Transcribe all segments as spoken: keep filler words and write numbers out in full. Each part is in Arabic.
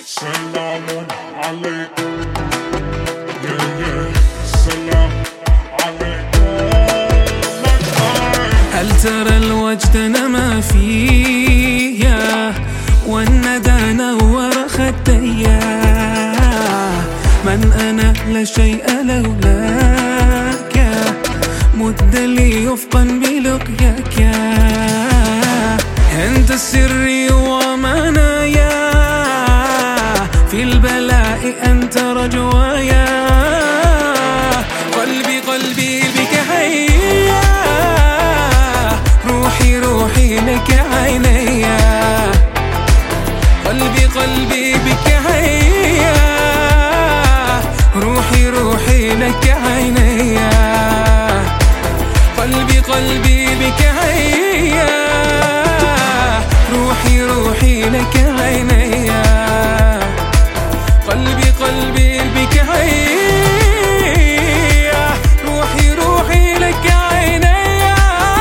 سلام عليكم يا يا سلام عليكم. هل ترى الوجد نما فيا والندى نور خديا؟ من أنا لا شيء لولاك، مد لي يفقا بلقياك. أنت سري ومنايا، في البلاء أنت رجوايا. قلبي قلبي بك حيا، روحي روحي لك عينيا. قلبي قلبي بك حيا، روحي روحي لك عينيا. قلبي قلبي بك حيا، روحي روحي لك عينيا. قلبي قلبي بك حيا، روحي روحي لك عينيا.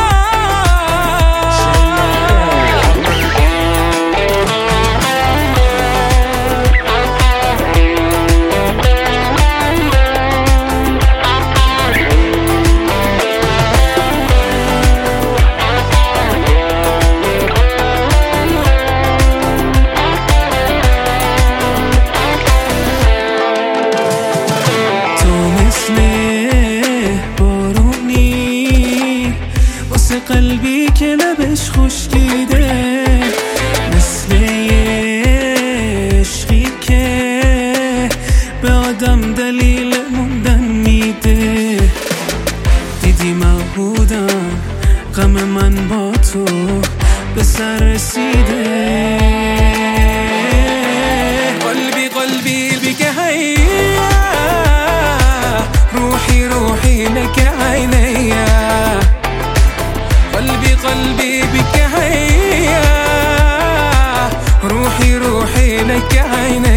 قلبي كلبش خوش دیده، مثل عشقی که به آدم دلیل موندن میده. دیدی مبودم غم من با تو به سر رسیده. قلبي قلبي بك حيا، روحي روحي لك عينيا. قلبي قلبي بك حيا، روحي روحي لك عينيا.